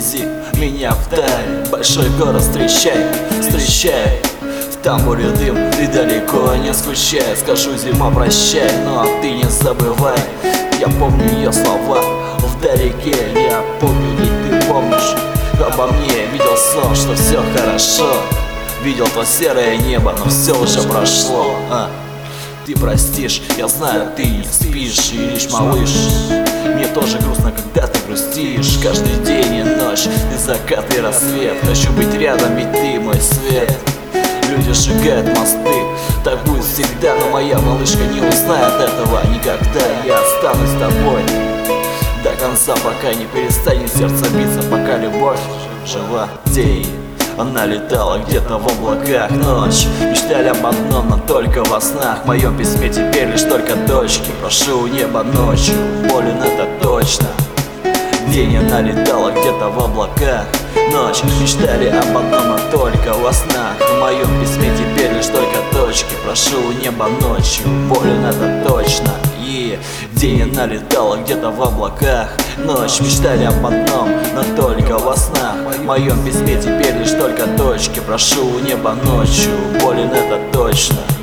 увези меня вдаль. Большой город встречай, встречай. В тамбуре дым, ты далеко не скучай. Скажу, зима, прощай, но ты не забывай. Я помню ее слова вдалеке. Я помню, ведь ты помнишь обо мне. Видел сон, что все хорошо. Видел то серое небо, но все уже прошло. Ты простишь, я знаю, ты не спишь. И лишь малыш, мне тоже грустно, когда ты грустишь. Каждый день и ночь, и закат, и рассвет. Хочу быть рядом, ведь ты мой свет. Люди сжигают мосты, так будет всегда. Но моя малышка не узнает этого никогда. Я останусь с тобой до конца, пока не перестанет сердце биться. Пока любовь жива. День она летала где-то в облаках. Ночь мечтали об одном, но только во снах. В моем письме теперь лишь только точки. Прошу у неба ночью, болен это точно. День она летала где-то в облаках. Ночь мечтали об одном, но только во снах. В моем письме теперь лишь только точки. Прошу у неба ночью, болен это точно. И день она летала где-то в облаках. Ночь мечтали об одном, но только во снах. В моем письме теперь лишь только точки. Прошу у неба ночью, болен это точно.